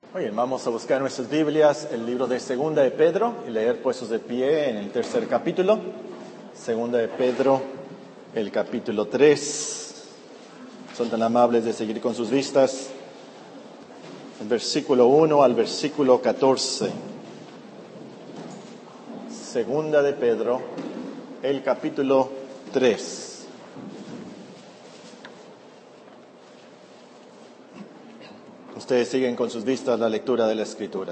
Muy bien, vamos a buscar en nuestras Biblias el libro de Segunda de Pedro y leer puestos de pie en el tercer capítulo. Segunda de Pedro, el capítulo 3. Son tan amables de seguir con sus vistas. El versículo 1 al versículo 14. Segunda de Pedro, el capítulo 3. Ustedes siguen con sus vistas la lectura de la Escritura.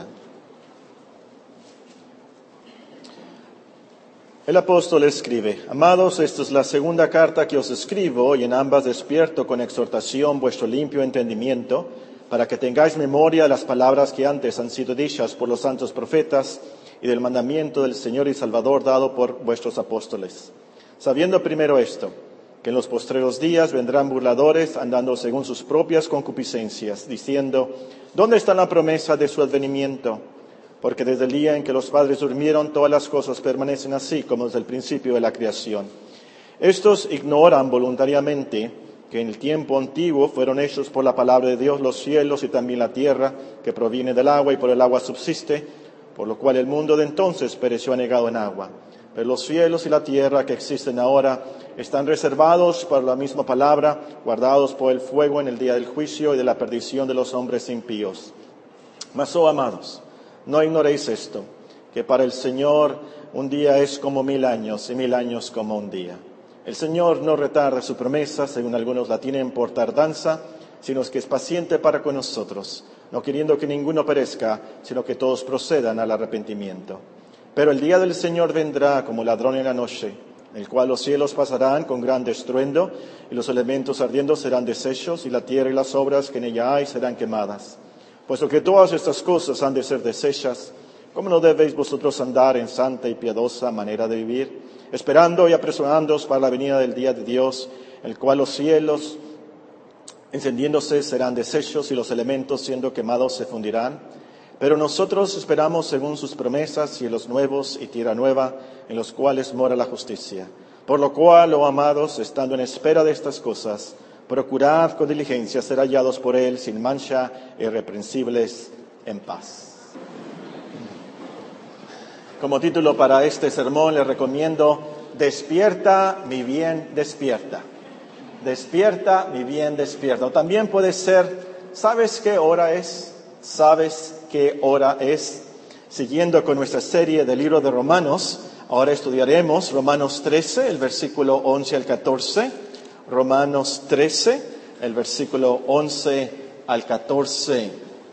El apóstol escribe: Amados, esta es la segunda carta que os escribo, y en ambas despierto con exhortación vuestro limpio entendimiento, para que tengáis memoria de las palabras que antes han sido dichas por los santos profetas, y del mandamiento del Señor y Salvador dado por vuestros apóstoles. Sabiendo primero esto, que en los postreros días vendrán burladores andando según sus propias concupiscencias, diciendo: ¿Dónde está la promesa de su advenimiento? Porque desde el día en que los padres durmieron, todas las cosas permanecen así como desde el principio de la creación. Estos ignoran voluntariamente que en el tiempo antiguo fueron hechos por la palabra de Dios los cielos y también la tierra, que proviene del agua y por el agua subsiste, por lo cual el mundo de entonces pereció anegado en agua. Pero los cielos y la tierra que existen ahora están reservados para la misma palabra, guardados por el fuego en el día del juicio y de la perdición de los hombres impíos. Mas, oh amados, no ignoréis esto, que para el Señor un día es como 1000 años y 1000 años como un día. El Señor no retarda su promesa, según algunos la tienen por tardanza, sino que es paciente para con nosotros, no queriendo que ninguno perezca, sino que todos procedan al arrepentimiento. Pero el día del Señor vendrá como ladrón en la noche, en el cual los cielos pasarán con gran estruendo, y los elementos ardiendo serán deshechos, y la tierra y las obras que en ella hay serán quemadas. Puesto que todas estas cosas han de ser deshechas, ¿cómo no debéis vosotros andar en santa y piadosa manera de vivir, esperando y apresurándoos para la venida del día de Dios, en el cual los cielos encendiéndose serán deshechos, y los elementos siendo quemados se fundirán? Pero nosotros esperamos según sus promesas cielos nuevos y tierra nueva, en los cuales mora la justicia. Por lo cual, oh amados, estando en espera de estas cosas, procurad con diligencia ser hallados por Él sin mancha, irreprensibles, en paz. Como título para este sermón les recomiendo: Despierta, mi bien, despierta. Despierta, mi bien, despierta. O también puede ser: ¿sabes qué hora es? ¿Sabes qué hora es? Siguiendo con nuestra serie del libro de Romanos, ahora estudiaremos Romanos 13, el versículo 11 al 14. Romanos 13, el versículo 11 al 14.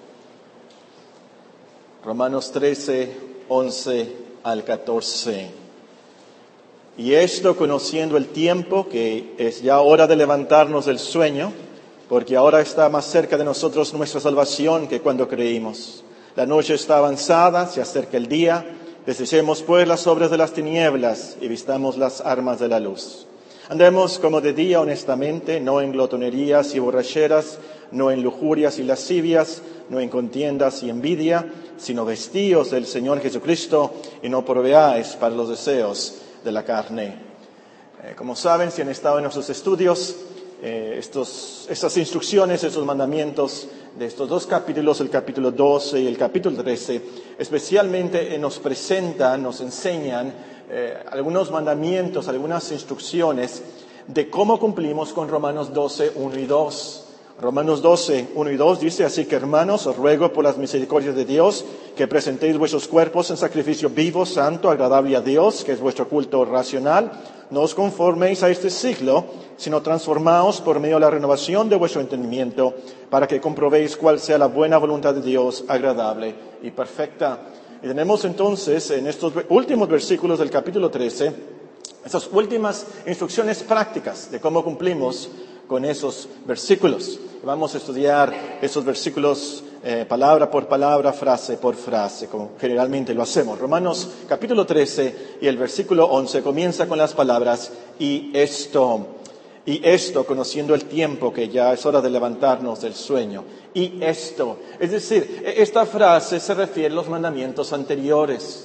Romanos 13, 11 al 14. Y esto conociendo el tiempo, que es ya hora de levantarnos del sueño, porque ahora está más cerca de nosotros nuestra salvación que cuando creímos. La noche está avanzada, se acerca el día. Desechemos pues las obras de las tinieblas y vistamos las armas de la luz. Andemos como de día honestamente, no en glotonerías y borracheras, no en lujurias y lascivias, no en contiendas y envidia, sino vestíos del Señor Jesucristo y no proveáis para los deseos de la carne. Como saben, si han estado en nuestros estudios, estas instrucciones, estos mandamientos de estos dos capítulos, el capítulo 12 y el capítulo 13, especialmente nos presentan, nos enseñan algunos mandamientos, algunas instrucciones de cómo cumplimos con Romanos 12, 1 y 2. Romanos 12, 1 y 2 dice: Así que, hermanos, os ruego por las misericordias de Dios que presentéis vuestros cuerpos en sacrificio vivo, santo, agradable a Dios, que es vuestro culto racional. No os conforméis a este siglo, sino transformaos por medio de la renovación de vuestro entendimiento, para que comprobéis cuál sea la buena voluntad de Dios, agradable y perfecta. Y tenemos entonces en estos últimos versículos del capítulo 13, esas últimas instrucciones prácticas de cómo cumplimos con esos versículos. Vamos a estudiar esos versículos palabra por palabra, frase por frase, como generalmente lo hacemos. Romanos capítulo 13 y el versículo 11 comienza con las palabras: y esto, conociendo el tiempo, que ya es hora de levantarnos del sueño. Y esto, es decir, esta frase se refiere a los mandamientos anteriores.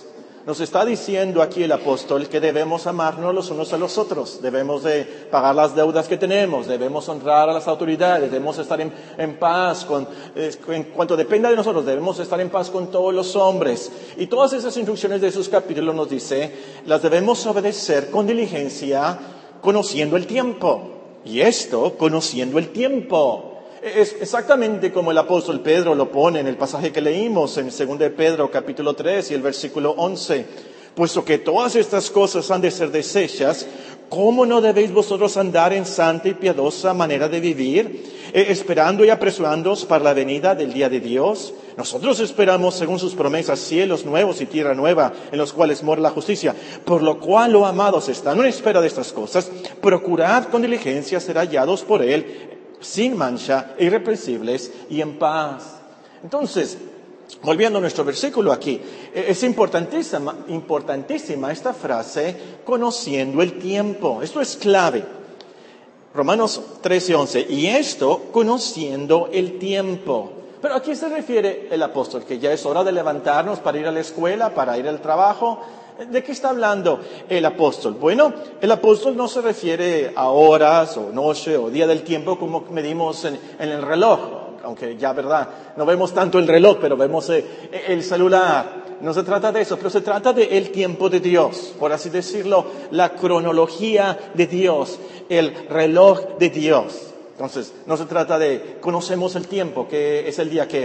Nos está diciendo aquí el apóstol que debemos amarnos los unos a los otros, debemos de pagar las deudas que tenemos, debemos honrar a las autoridades, debemos estar en paz en cuanto dependa de nosotros, debemos estar en paz con todos los hombres. Y todas esas instrucciones de esos capítulos nos dice, las debemos obedecer con diligencia, conociendo el tiempo. Y esto, conociendo el tiempo. Es exactamente como el apóstol Pedro lo pone en el pasaje que leímos en 2 de Pedro capítulo 3 y el versículo 11. Puesto que todas estas cosas han de ser deshechas, ¿cómo no debéis vosotros andar en santa y piadosa manera de vivir, esperando y apresurándoos para la venida del día de Dios? Nosotros esperamos, según sus promesas, cielos nuevos y tierra nueva, en los cuales mora la justicia. Por lo cual, oh amados, estando en espera de estas cosas, procurad con diligencia ser hallados por Él, sin mancha, irreprensibles y en paz. Entonces, volviendo a nuestro versículo aquí, es importantísima esta frase, conociendo el tiempo. Esto es clave. Romanos 13:11, y esto conociendo el tiempo. Pero ¿a qué se refiere el apóstol? ¿Que ya es hora de levantarnos para ir a la escuela, para ir al trabajo? ¿De qué está hablando el apóstol? Bueno, el apóstol no se refiere a horas o noche o día del tiempo como medimos en el reloj, aunque ya, verdad, no vemos tanto el reloj, pero vemos el celular. No se trata de eso, pero se trata del tiempo de Dios, por así decirlo, la cronología de Dios, el reloj de Dios. Entonces, no se trata de, conocemos el tiempo, que es el día que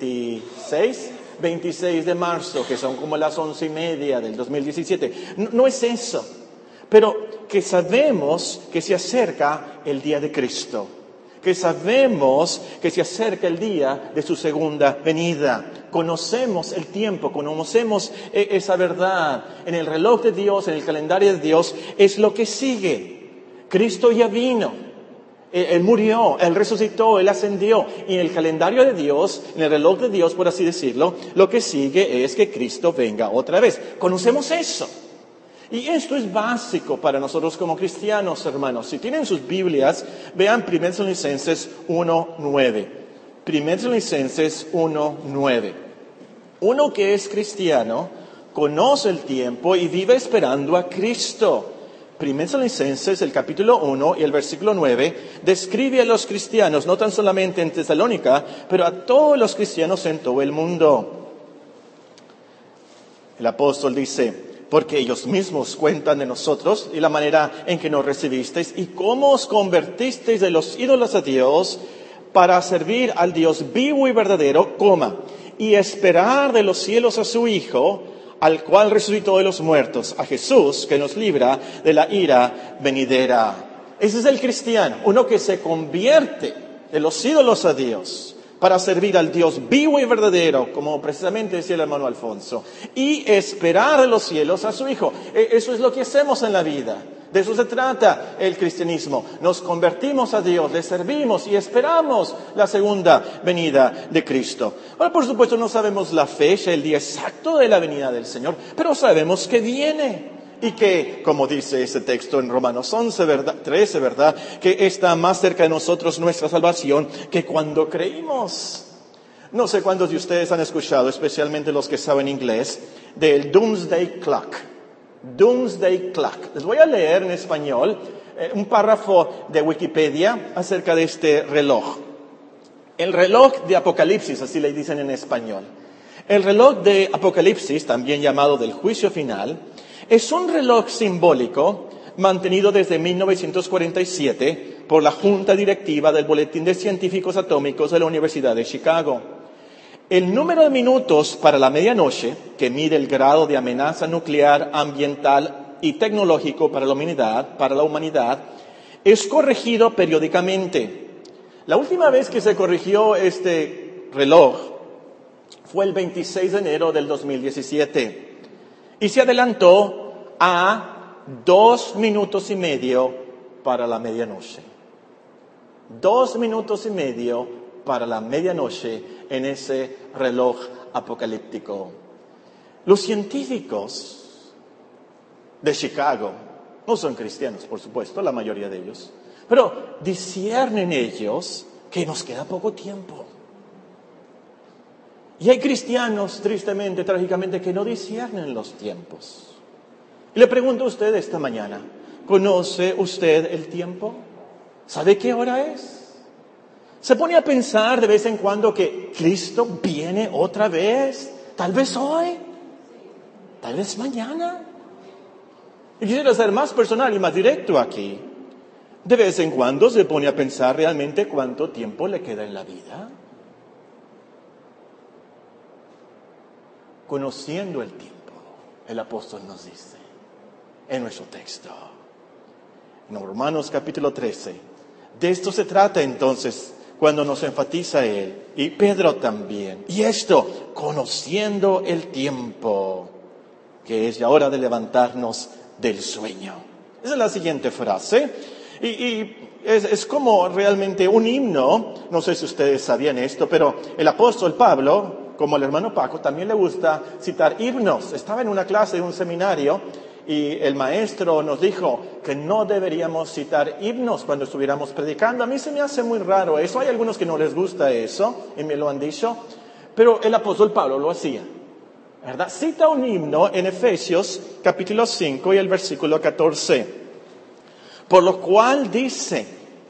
26 de marzo, que son como las 11:30 del 2017. No es eso, pero que sabemos que se acerca el día de Cristo, que sabemos que se acerca el día de su segunda venida. Conocemos el tiempo, conocemos esa verdad. En el reloj de Dios, en el calendario de Dios, es lo que sigue. Cristo ya vino. Él murió, Él resucitó, Él ascendió. Y en el calendario de Dios, en el reloj de Dios, por así decirlo, lo que sigue es que Cristo venga otra vez. Conocemos eso. Y esto es básico para nosotros como cristianos, hermanos. Si tienen sus Biblias, vean 1 Tesalonicenses 1:9. 1 Tesalonicenses 1:9. Uno que es cristiano conoce el tiempo y vive esperando a Cristo. 1 Tesalonicenses, el capítulo 1 y el versículo 9, describe a los cristianos, no tan solamente en Tesalónica, pero a todos los cristianos en todo el mundo. El apóstol dice, porque ellos mismos cuentan de nosotros y la manera en que nos recibisteis y cómo os convertisteis de los ídolos a Dios para servir al Dios vivo y verdadero, y esperar de los cielos a su Hijo, al cual resucitó de los muertos, a Jesús, que nos libra de la ira venidera. Ese es el cristiano, uno que se convierte de los ídolos a Dios para servir al Dios vivo y verdadero, como precisamente decía el hermano Alfonso, y esperar de los cielos a su Hijo. Eso es lo que hacemos en la vida. De eso se trata el cristianismo. Nos convertimos a Dios, le servimos y esperamos la segunda venida de Cristo. Ahora, por supuesto, no sabemos la fecha, el día exacto de la venida del Señor, pero sabemos que viene. Y que, como dice ese texto en Romanos 13, ¿verdad? Que está más cerca de nosotros nuestra salvación que cuando creímos. No sé cuántos de ustedes han escuchado, especialmente los que saben inglés, del Doomsday Clock. Doomsday Clock. Les voy a leer en español un párrafo de Wikipedia acerca de este reloj. El reloj de Apocalipsis, así le dicen en español. El reloj de Apocalipsis, también llamado del juicio final, es un reloj simbólico mantenido desde 1947 por la Junta Directiva del Boletín de Científicos Atómicos de la Universidad de Chicago. El número de minutos para la medianoche, que mide el grado de amenaza nuclear, ambiental y tecnológico para la humanidad, es corregido periódicamente. La última vez que se corrigió este reloj fue el 26 de enero del 2017 y se adelantó a 2 minutos y medio para la medianoche. 2 minutos y medio para la medianoche en ese reloj apocalíptico. Los científicos de Chicago no son cristianos, por supuesto, la mayoría de ellos, pero disciernen ellos que nos queda poco tiempo. Y hay cristianos, tristemente, trágicamente, que no disciernen los tiempos. Y le pregunto a usted esta mañana, ¿conoce usted el tiempo? ¿Sabe qué hora es? ¿Se pone a pensar de vez en cuando que Cristo viene otra vez? Tal vez hoy, tal vez mañana. Y quisiera ser más personal y más directo aquí. De vez en cuando se pone a pensar realmente cuánto tiempo le queda en la vida. Conociendo el tiempo, el apóstol nos dice en nuestro texto, en Romanos capítulo 13. De esto se trata entonces cuando nos enfatiza él y Pedro también. Y esto, conociendo el tiempo, que es ya hora de levantarnos del sueño. Esa es la siguiente frase. Y es como realmente un himno. No sé si ustedes sabían esto, pero el apóstol Pablo, como el hermano Paco, también le gusta citar himnos. Estaba en una clase de un seminario y el maestro nos dijo que no deberíamos citar himnos cuando estuviéramos predicando. A mí se me hace muy raro eso. Hay algunos que no les gusta eso y me lo han dicho. Pero el apóstol Pablo lo hacía, ¿verdad? Cita un himno en Efesios capítulo 5 y el versículo 14. Por lo cual dice,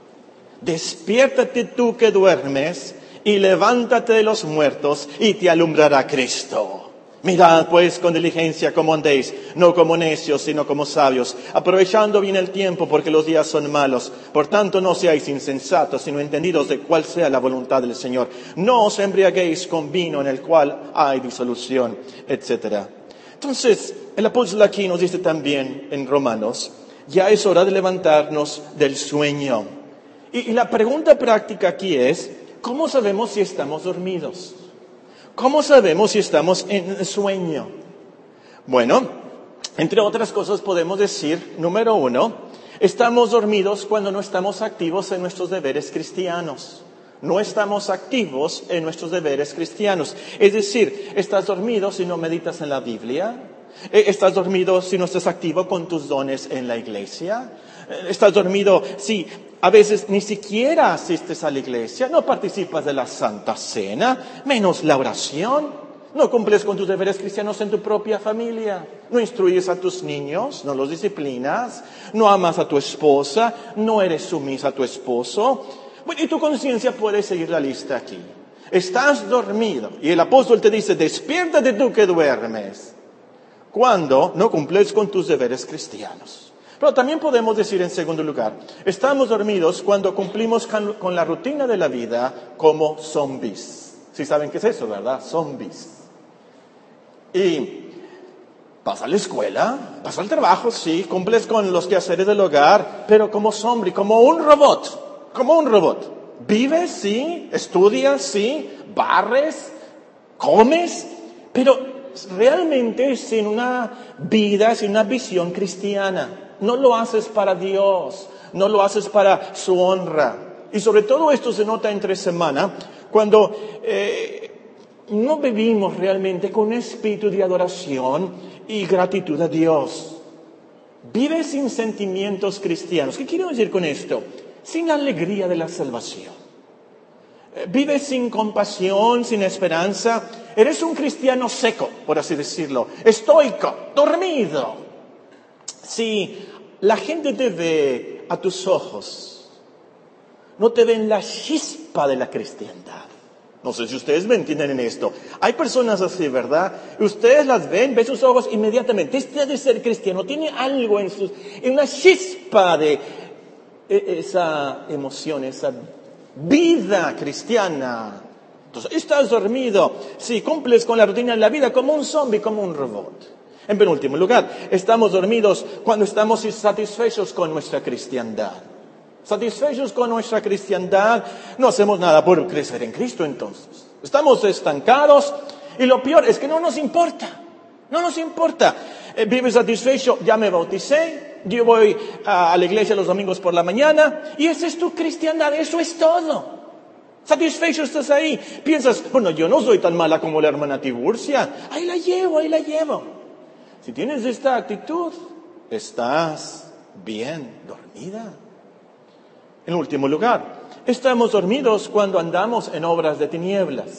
despiértate tú que duermes y levántate de los muertos y te alumbrará Cristo. Mirad pues con diligencia cómo andéis, no como necios, sino como sabios, aprovechando bien el tiempo porque los días son malos. Por tanto no seáis insensatos, sino entendidos de cuál sea la voluntad del Señor. No os embriaguéis con vino en el cual hay disolución, etc. Entonces, el apóstol aquí nos dice también en Romanos, ya es hora de levantarnos del sueño. Y la pregunta práctica aquí es, ¿cómo sabemos si estamos dormidos? ¿Cómo sabemos si estamos en sueño? Bueno, entre otras cosas podemos decir, número 1, estamos dormidos cuando no estamos activos en nuestros deberes cristianos. No estamos activos en nuestros deberes cristianos. Es decir, estás dormido si no meditas en la Biblia. ¿Estás dormido si no estás activo con tus dones en la iglesia? ¿Estás dormido si a veces ni siquiera asistes a la iglesia? ¿No participas de la Santa Cena? Menos la oración. ¿No cumples con tus deberes cristianos en tu propia familia? ¿No instruyes a tus niños? ¿No los disciplinas? ¿No amas a tu esposa? ¿No eres sumisa a tu esposo? Bueno, y tu conciencia puede seguir la lista aquí. Estás dormido y el apóstol te dice, despiértate tú que duermes, cuando no cumples con tus deberes cristianos. Pero también podemos decir en segundo lugar, estamos dormidos cuando cumplimos con la rutina de la vida como zombies. Sí saben qué es eso, ¿verdad? Zombies. Y vas a la escuela, vas al trabajo, sí, cumples con los quehaceres del hogar, pero como zombie, como un robot, como un robot. Vives, sí, estudias, sí, barres, comes, pero realmente sin una vida, sin una visión cristiana. No lo haces para Dios, no lo haces para su honra. Y sobre todo esto se nota entre semana, cuando no vivimos realmente con un espíritu de adoración y gratitud a Dios. Vives sin sentimientos cristianos. ¿Qué quiero decir con esto? Sin alegría de la salvación. Vives sin compasión, sin esperanza. Eres un cristiano seco, por así decirlo, estoico, dormido. Si la gente te ve a tus ojos, no te ven la chispa de la cristiandad. No sé si ustedes me entienden en esto. Hay personas así, ¿verdad? Ustedes las ven sus ojos inmediatamente. Este ha de ser cristiano, tiene algo en una chispa de esa emoción, esa vida cristiana. Entonces, estás dormido. Sí, cumples con la rutina de la vida como un zombie, como un robot. En penúltimo lugar, estamos dormidos cuando estamos insatisfechos con nuestra cristiandad. Satisfechos con nuestra cristiandad, no hacemos nada por crecer en Cristo entonces. Estamos estancados y lo peor es que no nos importa. No nos importa. Vives satisfecho, ya me bauticé, yo voy a la iglesia los domingos por la mañana y esa es tu cristiandad, eso es todo. Satisfecho estás ahí. Piensas, bueno, yo no soy tan mala como la hermana Tiburcia. Ahí la llevo. Si tienes esta actitud, estás bien dormida. En último lugar, estamos dormidos cuando andamos en obras de tinieblas.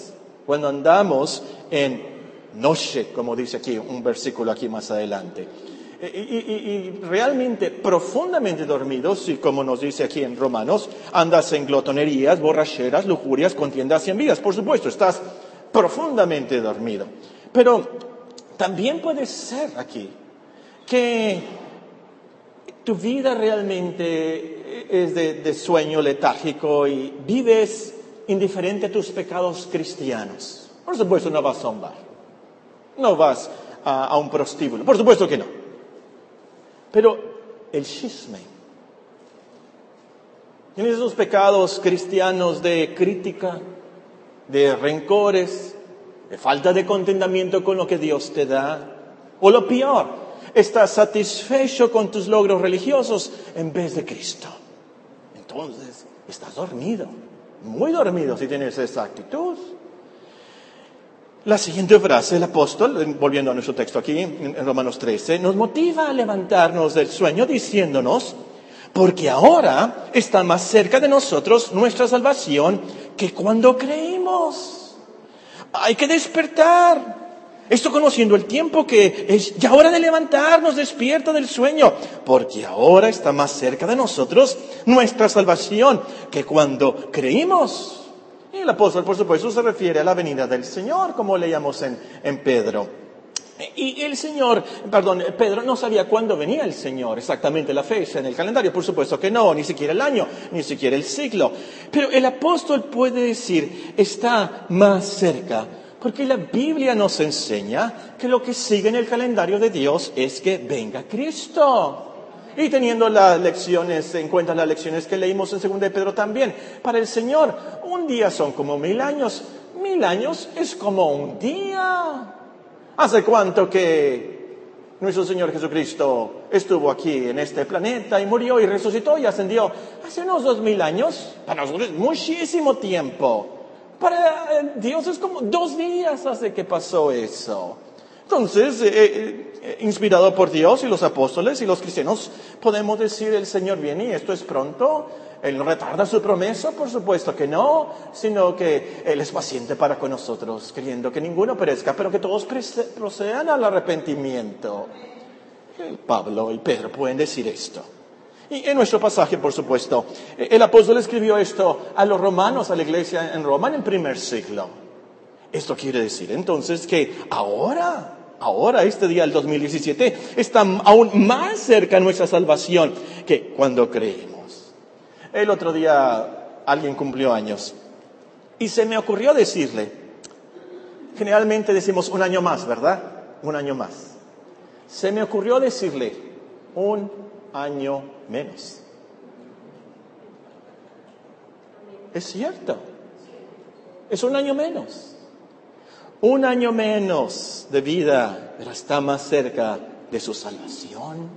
cuando andamos en noche, como dice aquí un versículo aquí más adelante. Y realmente profundamente dormidos, y como nos dice aquí en Romanos, andas en glotonerías, borracheras, lujurias, contiendas y envidias. Por supuesto, estás profundamente dormido. Pero también puede ser aquí que tu vida realmente es de sueño letárgico y vives indiferente a tus pecados cristianos. Por supuesto, no vas a un bar, no vas a un prostíbulo, por supuesto que no. Pero el chisme, tienes esos pecados cristianos de crítica, de rencores, de falta de contentamiento con lo que Dios te da, o lo peor, estás satisfecho con tus logros religiosos en vez de Cristo. Entonces, estás dormido, muy dormido si tienes esa actitud. La siguiente frase, el apóstol, volviendo a nuestro texto aquí, en Romanos 13, nos motiva a levantarnos del sueño diciéndonos, porque ahora está más cerca de nosotros nuestra salvación que cuando creímos. Hay que despertar. Esto conociendo el tiempo que es ya hora de levantarnos, despierta del sueño, porque ahora está más cerca de nosotros nuestra salvación que cuando creímos. Y el apóstol, por supuesto, se refiere a la venida del Señor, como leíamos en Pedro. Y Pedro no sabía cuándo venía el Señor, exactamente la fecha en el calendario, por supuesto que no, ni siquiera el año, ni siquiera el siglo. Pero el apóstol puede decir, está más cerca, porque la Biblia nos enseña que lo que sigue en el calendario de Dios es que venga Cristo. Y teniendo las lecciones, en cuenta las lecciones que leímos en 2 de Pedro también, para el Señor, un día son como 1000 años, 1000 años es como un día. ¿Hace cuánto que nuestro Señor Jesucristo estuvo aquí en este planeta y murió y resucitó y ascendió? Hace unos 2000 años, para nosotros es muchísimo tiempo. Para Dios es como 2 días hace que pasó eso. Entonces, inspirado por Dios y los apóstoles y los cristianos, podemos decir, el Señor viene y esto es pronto. Él no retarda su promesa, por supuesto que no, sino que Él es paciente para con nosotros, queriendo que ninguno perezca, pero que todos procedan al arrepentimiento. Pablo y Pedro pueden decir esto. Y en nuestro pasaje, por supuesto, el apóstol escribió esto a los romanos, a la iglesia en Roma en el primer siglo. Esto quiere decir entonces que ahora, este día del 2017, está aún más cerca nuestra salvación que cuando creímos. El otro día alguien cumplió años y se me ocurrió decirle, generalmente decimos un año más, ¿verdad? Un año más. Se me ocurrió decirle, un año menos. Es cierto, es un año menos. Un año menos de vida, pero está más cerca de su salvación.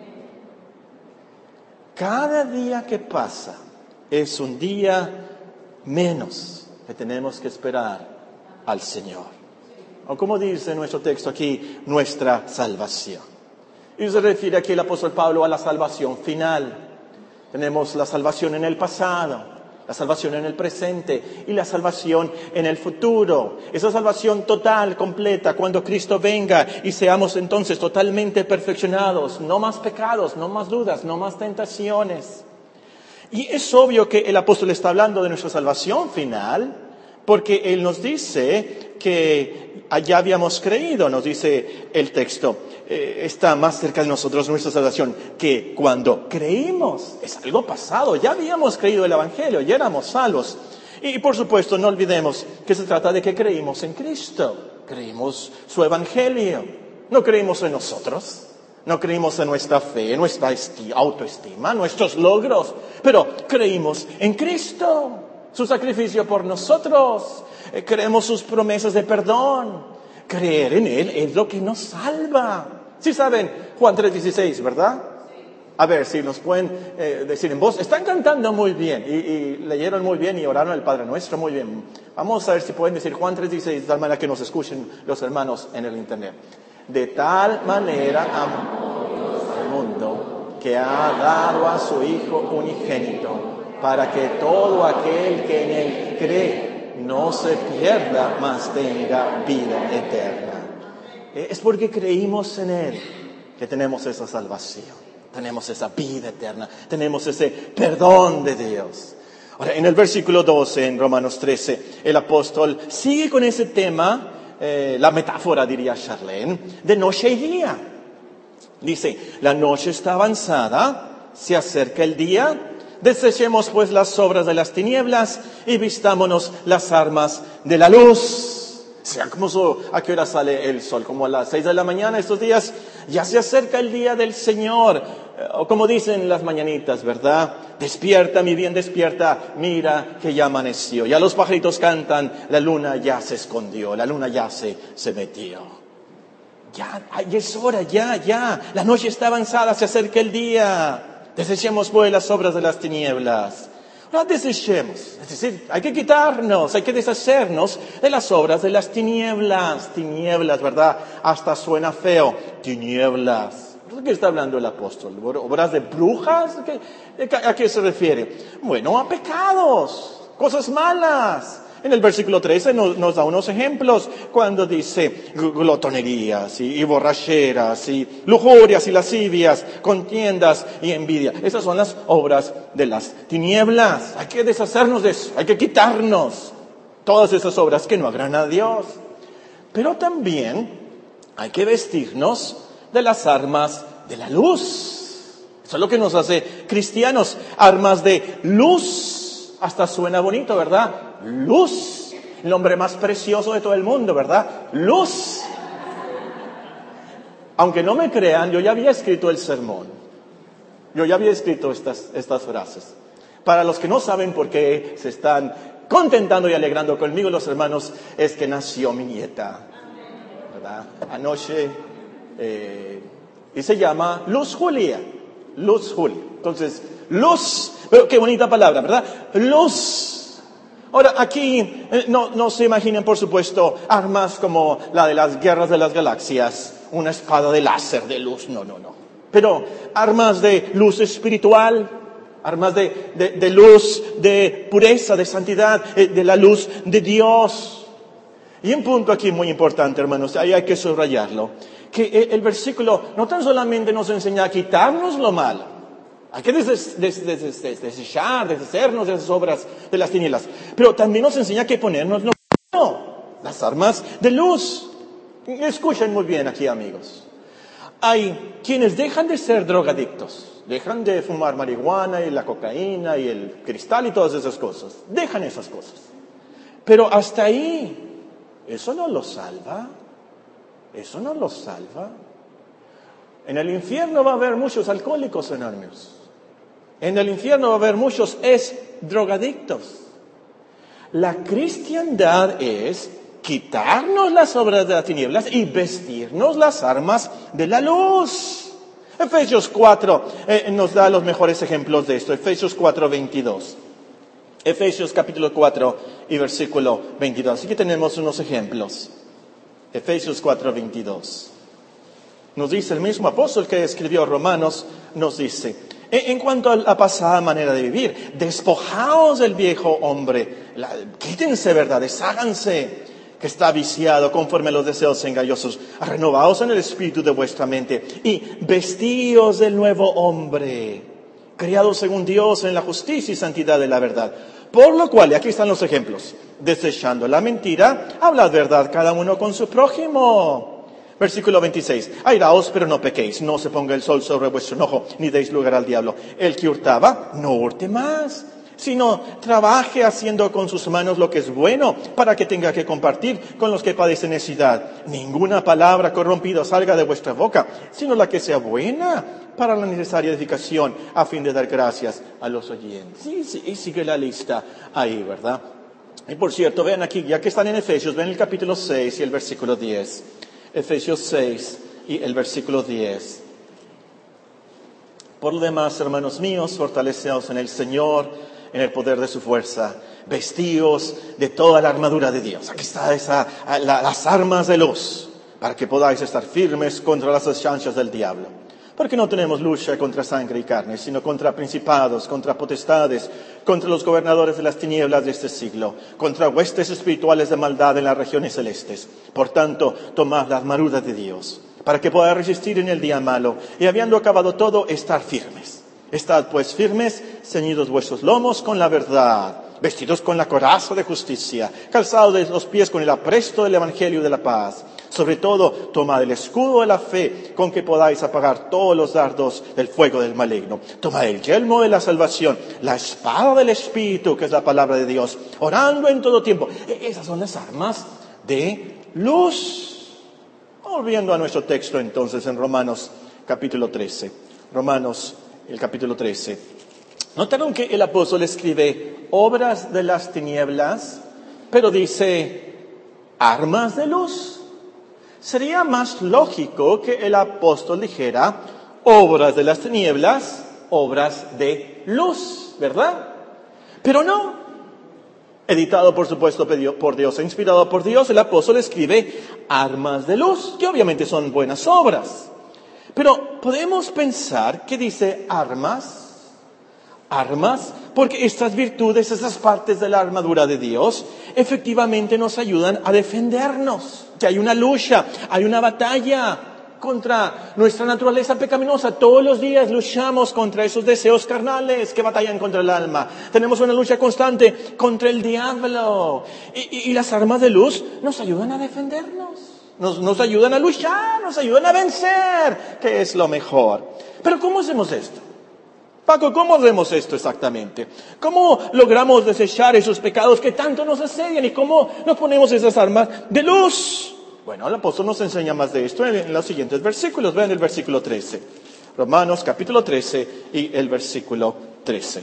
Cada día que pasa es un día menos que tenemos que esperar al Señor. O como dice nuestro texto aquí, nuestra salvación. Y se refiere aquí el apóstol Pablo a la salvación final. Tenemos la salvación en el pasado, la salvación en el presente y la salvación en el futuro. Esa salvación total, completa, cuando Cristo venga y seamos entonces totalmente perfeccionados. No más pecados, no más dudas, no más tentaciones. Y es obvio que el apóstol está hablando de nuestra salvación final, porque él nos dice que allá habíamos creído, nos dice el texto, está más cerca de nosotros nuestra salvación que cuando creímos. Es algo pasado, ya habíamos creído el Evangelio, ya éramos salvos. Y por supuesto no olvidemos que se trata de que creímos en Cristo, creímos su Evangelio, no creímos en nosotros, no creímos en nuestra fe, en nuestra autoestima, nuestros logros, pero creímos en Cristo. Su sacrificio por nosotros, creemos sus promesas de perdón. Creer en Él es lo que nos salva. Sí saben Juan 3:16, ¿verdad? A ver si nos pueden decir en voz. Están cantando muy bien y leyeron muy bien y oraron al Padre Nuestro muy bien. Vamos a ver si pueden decir Juan 3:16 de tal manera que nos escuchen los hermanos en el internet. De tal manera amó al mundo que ha dado a su Hijo unigénito, para que todo aquel que en Él cree no se pierda, mas tenga vida eterna. Es porque creímos en Él que tenemos esa salvación, tenemos esa vida eterna, tenemos ese perdón de Dios. Ahora, en el versículo 12, en Romanos 13, el apóstol sigue con ese tema, la metáfora, diría Charlene, de noche y día. Dice, la noche está avanzada, se acerca el día, desechemos pues las obras de las tinieblas y vistámonos las armas de la luz. Sea como ¿a qué hora sale el sol? Como a las 6 de la mañana estos días. Ya se acerca el día del Señor. O como dicen las mañanitas, ¿verdad? Despierta, mi bien, despierta. Mira que ya amaneció. Ya los pajaritos cantan. La luna ya se escondió. La luna ya se metió. Ya es hora, ya. La noche está avanzada, se acerca el día. Desechemos pues las obras de las tinieblas. No desechemos, es decir, hay que quitarnos, hay que deshacernos de las obras de las tinieblas. Tinieblas, ¿verdad? Hasta suena feo. Tinieblas. ¿De qué está hablando el apóstol? ¿Obras de brujas? ¿A qué se refiere? Bueno, a pecados, cosas malas. En el versículo 13 nos da unos ejemplos cuando dice glotonerías y borracheras y lujurias y lascivias, contiendas y envidia. Esas son las obras de las tinieblas. Hay que deshacernos de eso, hay que quitarnos todas esas obras que no agradan a Dios. Pero también hay que vestirnos de las armas de la luz. Eso es lo que nos hace cristianos, armas de luz. Hasta suena bonito, ¿verdad? Luz, el nombre más precioso de todo el mundo, ¿verdad? Luz. Aunque no me crean, yo ya había escrito el sermón. Yo ya había escrito estas frases. Para los que no saben por qué se están contentando y alegrando conmigo, los hermanos, es que nació mi nieta, ¿verdad? Anoche, y se llama Luz Julia. Luz Julia. Entonces, luz, pero qué bonita palabra, ¿verdad? Luz. Ahora, aquí no se imaginen, por supuesto, armas como la de las guerras de las galaxias, una espada de láser de luz, no. Pero armas de luz espiritual, armas de luz, de pureza, de santidad, de la luz de Dios. Y un punto aquí muy importante, hermanos, ahí hay que subrayarlo, que el versículo no tan solamente nos enseña a quitarnos lo malo, hay que desechar, deshacernos de esas obras de las tinieblas. Pero también nos enseña que ponernos las armas de luz. Escuchen muy bien aquí, amigos. Hay quienes dejan de ser drogadictos, dejan de fumar marihuana y la cocaína y el cristal y todas esas cosas. Dejan esas cosas. Pero hasta ahí, eso no los salva. Eso no los salva. En el infierno va a haber muchos alcohólicos anónimos. En el infierno va a haber muchos drogadictos. La cristiandad es quitarnos las obras de las tinieblas y vestirnos las armas de la luz. Efesios 4 nos da los mejores ejemplos de esto. Efesios 4:22. Efesios capítulo 4 y versículo 22. Aquí tenemos unos ejemplos. Efesios 4:22. Nos dice el mismo apóstol que escribió Romanos, nos dice, en cuanto a la pasada manera de vivir, despojaos del viejo hombre, quítense, ¿verdad? Desháganse, que está viciado conforme a los deseos engañosos, renovaos en el espíritu de vuestra mente y vestíos del nuevo hombre, criado según Dios en la justicia y santidad de la verdad. Por lo cual, y aquí están los ejemplos, desechando la mentira, hablad verdad cada uno con su prójimo. Versículo 26. Airaos, pero no pequéis. No se ponga el sol sobre vuestro enojo, ni deis lugar al diablo. El que hurtaba, no hurte más, sino trabaje haciendo con sus manos lo que es bueno, para que tenga que compartir con los que padecen necesidad. Ninguna palabra corrompida salga de vuestra boca, sino la que sea buena para la necesaria edificación, a fin de dar gracias a los oyentes. Sí, y sigue la lista ahí, ¿verdad? Y por cierto, vean aquí, ya que están en Efesios, ven el capítulo 6 y el versículo 10. Efesios 6 y el versículo 10. Por lo demás, hermanos míos, fortaleceos en el Señor, en el poder de su fuerza. Vestíos de toda la armadura de Dios. Aquí está las armas de luz, para que podáis estar firmes contra las acechanzas del diablo. Porque no tenemos lucha contra sangre y carne, sino contra principados, contra potestades, contra los gobernadores de las tinieblas de este siglo, contra huestes espirituales de maldad en las regiones celestes. Por tanto, tomad la armadura de Dios, para que podáis resistir en el día malo, y habiendo acabado todo, estar firmes. Estad pues firmes, ceñidos vuestros lomos con la verdad, vestidos con la coraza de justicia, calzados de los pies con el apresto del evangelio de la paz. Sobre todo, tomad el escudo de la fe, con que podáis apagar todos los dardos del fuego del maligno. Tomad el yelmo de la salvación, la espada del Espíritu, que es la palabra de Dios, orando en todo tiempo. Esas son las armas de luz. Volviendo a nuestro texto entonces en Romanos capítulo 13. Romanos, el capítulo 13. ¿Notaron que el apóstol escribe obras de las tinieblas, pero dice armas de luz? Sería más lógico que el apóstol dijera obras de las tinieblas, obras de luz, ¿verdad? Pero no. Editado, por supuesto, por Dios e inspirado por Dios, el apóstol escribe armas de luz, que obviamente son buenas obras. Pero podemos pensar que dice armas, porque estas virtudes, esas partes de la armadura de Dios, efectivamente nos ayudan a defendernos. Que hay una lucha, hay una batalla contra nuestra naturaleza pecaminosa. Todos los días luchamos contra esos deseos carnales que batallan contra el alma. Tenemos una lucha constante contra el diablo. Y las armas de luz nos ayudan a defendernos. Nos ayudan a luchar, nos ayudan a vencer, que es lo mejor. Pero ¿cómo hacemos esto? Paco, ¿cómo hacemos esto exactamente? ¿Cómo logramos desechar esos pecados que tanto nos asedian? ¿Y cómo nos ponemos esas armas de luz? Bueno, el apóstol nos enseña más de esto en los siguientes versículos. Vean el versículo 13. Romanos capítulo 13 y el versículo 13.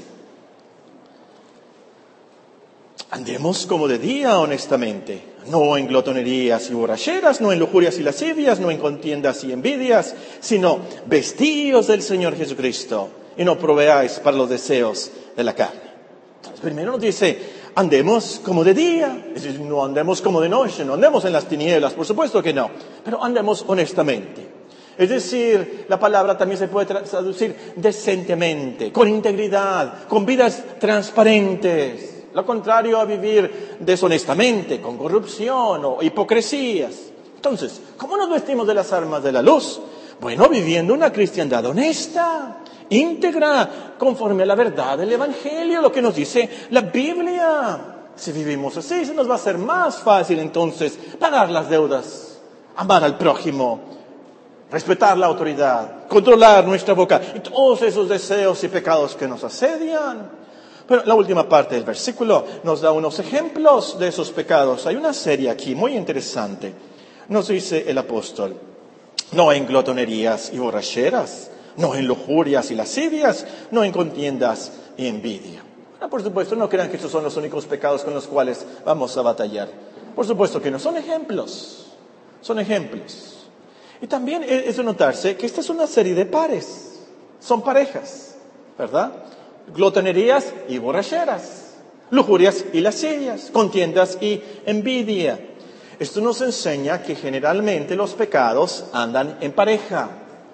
Andemos como de día honestamente, no en glotonerías y borracheras, no en lujurias y lascivias, no en contiendas y envidias, sino vestíos del Señor Jesucristo y no proveáis para los deseos de la carne. Entonces, primero nos dice, andemos como de día, es decir, no andemos como de noche, no andemos en las tinieblas, por supuesto que no, pero andemos honestamente. Es decir, la palabra también se puede traducir decentemente, con integridad, con vidas transparentes. Lo contrario a vivir deshonestamente, con corrupción o hipocresías. Entonces, ¿cómo nos vestimos de las armas de la luz? Bueno, viviendo una cristiandad honesta, íntegra, conforme a la verdad del Evangelio, lo que nos dice la Biblia. Si vivimos así, se nos va a hacer más fácil entonces pagar las deudas, amar al prójimo, respetar la autoridad, controlar nuestra boca y todos esos deseos y pecados que nos asedian. Pero la última parte del versículo nos da unos ejemplos de esos pecados. Hay una serie aquí muy interesante. Nos dice el apóstol, no en glotonerías y borracheras, no en lujurias y lascivias, no en contiendas y envidia. Por supuesto, no crean que estos son los únicos pecados con los cuales vamos a batallar. Por supuesto que no, son ejemplos. Son ejemplos. Y también es de notarse que esta es una serie de pares. Son parejas, ¿verdad? Glotonerías y borracheras, lujurias y lascivias, contiendas y envidia. Esto nos enseña que generalmente los pecados andan en pareja.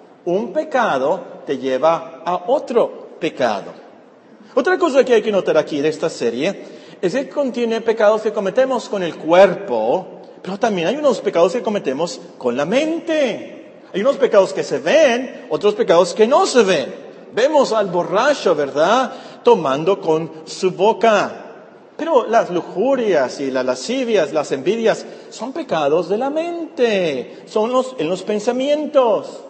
Un pecado te lleva a otro pecado. Otra cosa que hay que notar aquí de esta serie es que contiene pecados que cometemos con el cuerpo, pero también hay unos pecados que cometemos con la mente. Hay unos pecados que se ven, otros pecados que no se ven. Vemos al borracho, ¿verdad?, tomando con su boca. Pero las lujurias y las lascivias, las envidias, son pecados de la mente, son en los pensamientos.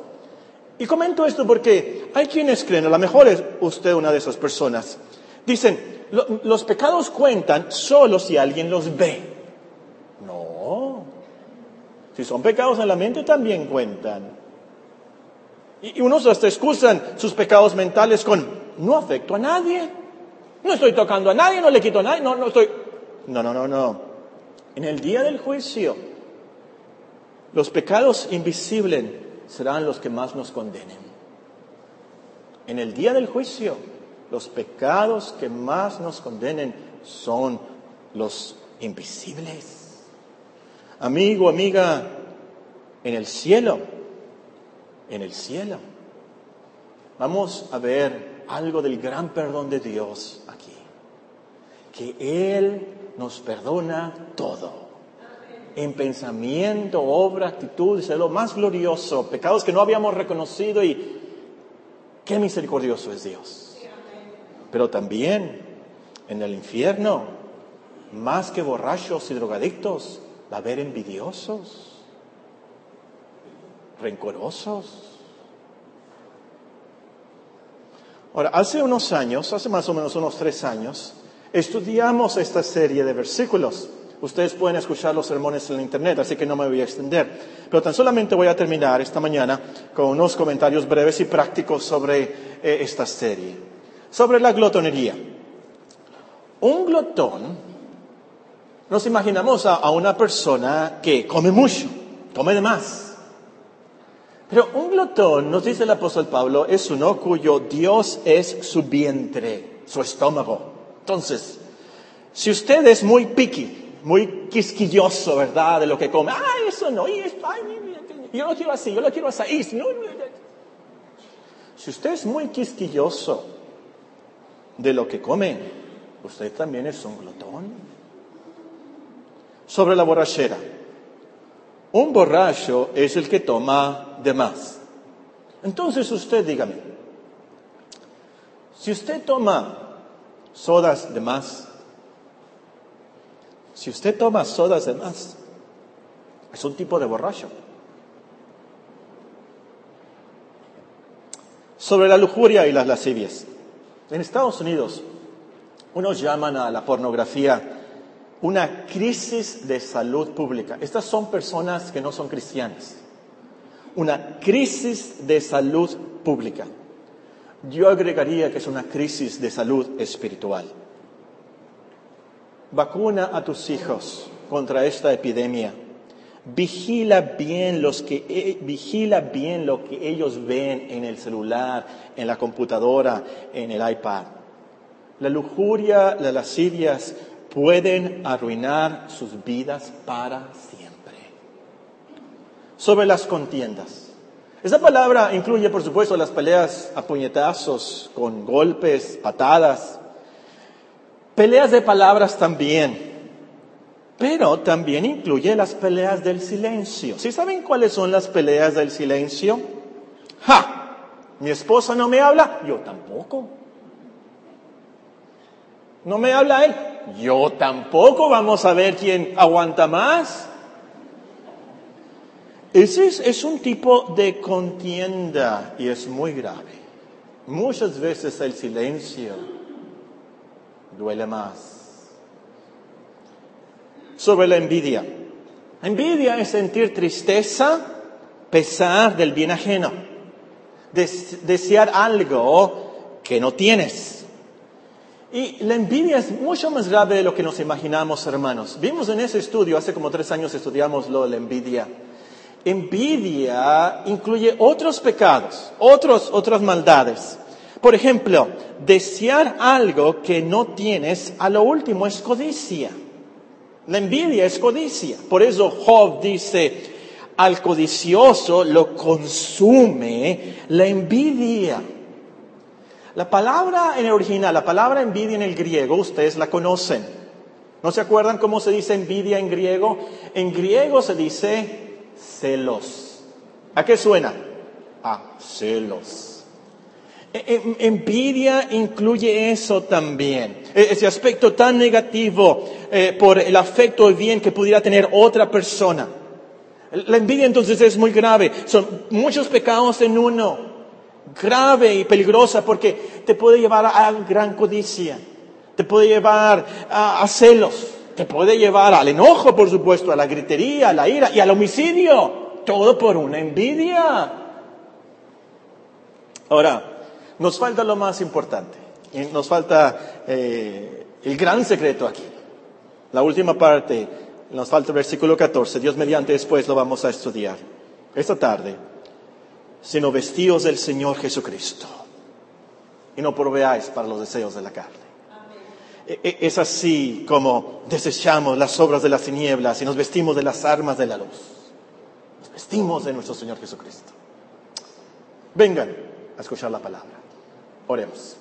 Y comento esto porque hay quienes creen, a lo mejor es usted una de esas personas, dicen, los pecados cuentan solo si alguien los ve. No, si son pecados en la mente también cuentan. Y unos hasta excusan sus pecados mentales con, no afecto a nadie, no estoy tocando a nadie, no le quito a nadie, no estoy... No. En el día del juicio, los pecados invisibles serán los que más nos condenen. En el día del juicio, los pecados que más nos condenen son los invisibles. Amigo, amiga, en el cielo, vamos a ver algo del gran perdón de Dios aquí. Que Él nos perdona todo. En pensamiento, obra, actitud, es lo más glorioso. Pecados que no habíamos reconocido y qué misericordioso es Dios. Pero también en el infierno, más que borrachos y drogadictos, va a haber envidiosos, rencorosos. Ahora, hace unos años, hace más o menos unos 3 años, estudiamos esta serie de versículos. Ustedes pueden escuchar los sermones en la internet, así que no me voy a extender. Pero tan solamente voy a terminar esta mañana con unos comentarios breves y prácticos sobre esta serie. Sobre la glotonería. Un glotón, nos imaginamos a una persona que come mucho, come de más. Pero un glotón, nos dice el apóstol Pablo, es uno cuyo Dios es su vientre, su estómago. Entonces, si usted es muy picky, muy quisquilloso, ¿verdad?, de lo que come. ¡Ay, eso no! Yo lo quiero así, yo lo quiero así. Si usted es muy quisquilloso de lo que come, usted también es un glotón. Sobre la borrachera. Un borracho es el que toma de más. Entonces usted dígame, si usted toma sodas de más, es un tipo de borracho. Sobre la lujuria y las lascivias. En Estados Unidos, unos llaman a la pornografía una crisis de salud pública. Estas son personas que no son cristianas. Una crisis de salud pública. Yo agregaría que es una crisis de salud espiritual. Vacuna a tus hijos contra esta epidemia. Vigila bien lo que ellos ven en el celular, en la computadora, en el iPad. La lujuria, las lascivias pueden arruinar sus vidas para siempre. Sobre las contiendas. Esa palabra incluye, por supuesto, las peleas a puñetazos, con golpes, patadas. Peleas de palabras también. Pero también incluye las peleas del silencio. ¿Sí saben cuáles son las peleas del silencio? ¡Ja! Mi esposa no me habla, yo tampoco. ¿No me habla él? Yo tampoco. Vamos a ver quién aguanta más. Ese es un tipo de contienda y es muy grave. Muchas veces el silencio duele más. Sobre la envidia. Envidia es sentir tristeza, pesar del bien ajeno. Desear algo que no tienes. Y la envidia es mucho más grave de lo que nos imaginamos, hermanos. Vimos en ese estudio, hace como 3 años estudiamos lo de la envidia. Envidia incluye otros pecados, otras maldades. Por ejemplo, desear algo que no tienes, a lo último es codicia. La envidia es codicia. Por eso Job dice, al codicioso lo consume la envidia. La palabra en el original, la palabra envidia en el griego, ustedes la conocen. ¿No se acuerdan cómo se dice envidia en griego? En griego se dice celos. ¿A qué suena? A celos. Envidia incluye eso también. Ese aspecto tan negativo por el afecto y bien que pudiera tener otra persona. La envidia entonces es muy grave. Son muchos pecados en uno. Grave y peligrosa porque te puede llevar a gran codicia. Te puede llevar a celos. Te puede llevar al enojo, por supuesto, a la gritería, a la ira y al homicidio. Todo por una envidia. Ahora, nos falta lo más importante. Nos falta el gran secreto aquí. La última parte, nos falta el versículo 14. Dios mediante después lo vamos a estudiar. Esta tarde, sino vestíos del Señor Jesucristo. Y no proveáis para los deseos de la carne. Es así como desechamos las obras de las tinieblas y nos vestimos de las armas de la luz. Nos vestimos de nuestro Señor Jesucristo. Vengan a escuchar la palabra. Oremos.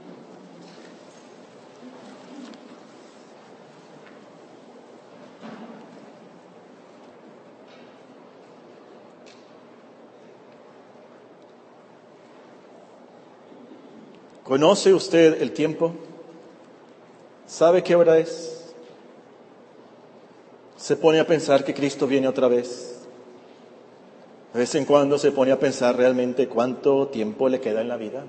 ¿Conoce usted el tiempo? ¿Sabe qué hora es? ¿Se pone a pensar que Cristo viene otra vez? De vez en cuando se pone a pensar realmente cuánto tiempo le queda en la vida.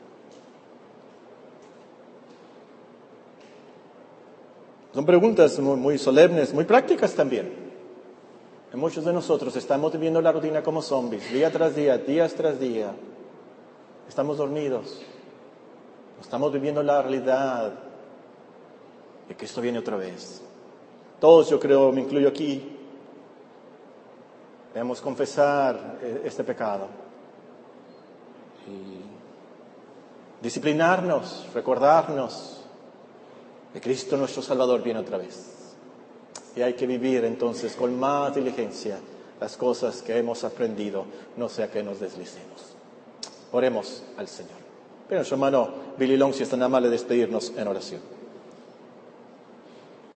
Son preguntas muy solemnes, muy prácticas también. Y muchos de nosotros estamos viviendo la rutina como zombies, día tras día, días tras día. Estamos dormidos. Estamos viviendo la realidad de que Cristo viene otra vez. Todos, yo creo, me incluyo aquí, debemos confesar este pecado y disciplinarnos, recordarnos que Cristo nuestro Salvador viene otra vez. Y hay que vivir entonces con más diligencia las cosas que hemos aprendido, no sea que nos deslicemos. Oremos al Señor. Pero nuestro hermano Billy Long, si es tan amable, despedirnos en oración.